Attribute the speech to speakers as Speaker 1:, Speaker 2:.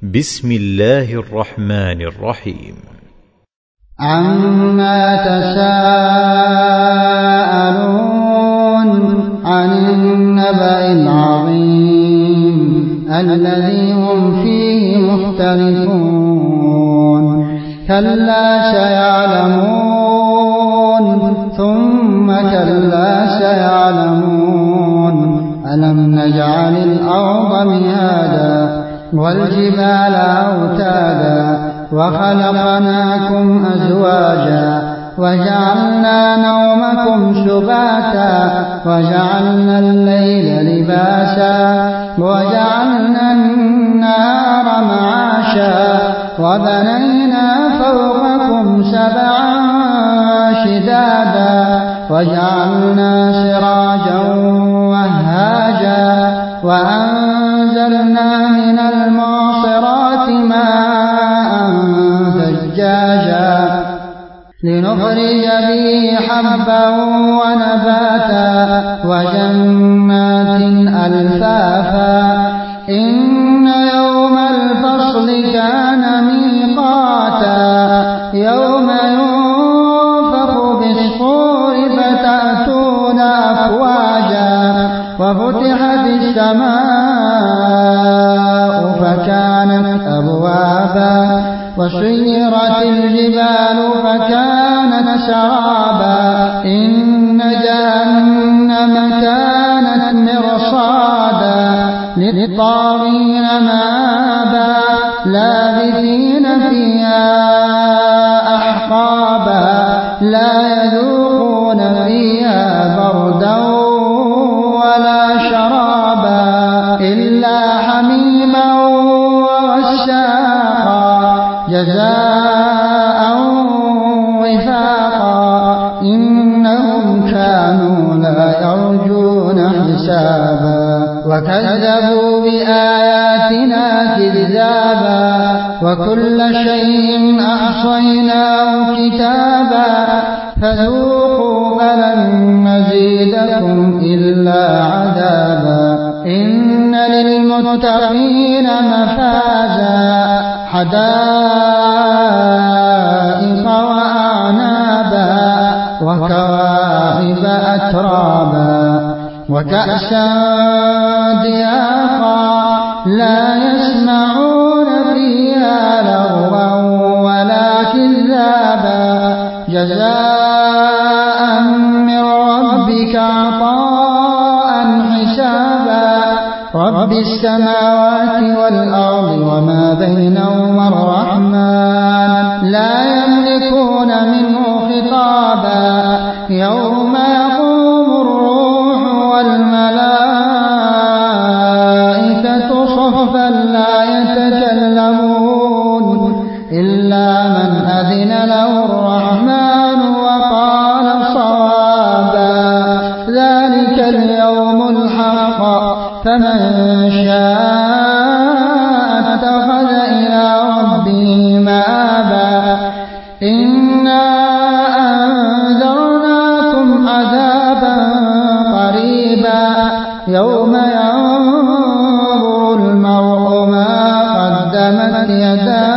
Speaker 1: بسم الله الرحمن الرحيم.
Speaker 2: عما تساءلون عن النبأ العظيم الذي هم فيه مختلفون كلا سيعلمون ثم كلا سيعلمون ألم نجعل الأرض مهادا والجبال أوتادا وخلقناكم أزواجا وجعلنا نومكم سباتا وجعلنا الليل لباسا وجعلنا النهار معاشا وبنينا فوقكم سبعا شدادا وجعلنا سراجا وهاجا وأنزلنا من المعصرات ماء ثجاجا لنخرج به حبا ونباتا وجنات ألفافا إن يوم الفصل كان ميقاتا يوم ينفخ بالصور فتأتون أفواجا وفتحت السماء فكانت أبوابا وسيرت الجبال فكانت سرابا إن جهنم كانت مرصادا للطاغين مآبا لابثين فيها أحقابا لا يذوقون فيها بردا ولا شرابا إلا حميما وغساقا جزاء وفاقا إنهم كانوا لا يرجون حسابا وكذبوا بآياتنا كذابا وكل شيء أحصيناه كتابا فذوقوا فلن نزيدكم إلا عذابا إن للمتقين مفازا حدائق وأعنابا وكواعب أترابا وكأسا دهاقا لا يسمعون فيها لغوا ولا كذابا جزاء من ربك عطاء حسابا رب السماوات والأرض وما بينهما الرحمن لا يملكون منه خطابا يوم يقوم الروح والملائكة صفا لا يتكلمون إلا من أذن له الرحمن وقال صوابا ذلك اليوم الحق فمن شاء اتخذ إلى ربه مآبا إنا أنذرناكم عذابا قريبا يوم ينظر المرء ما قدمت يداه